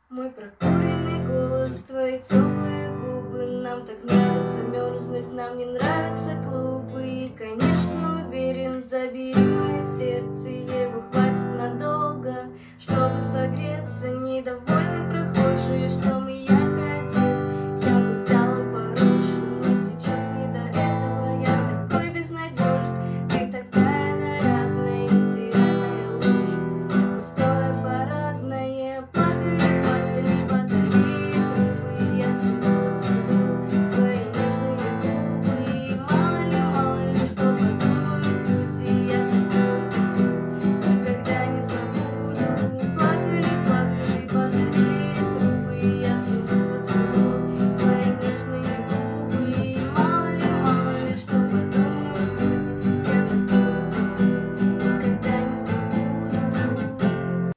Мой прокуренный голос, твои теплые губы. Нам так нравится мерзнуть, нам не нравятся клубы. И, конечно, уверен, забери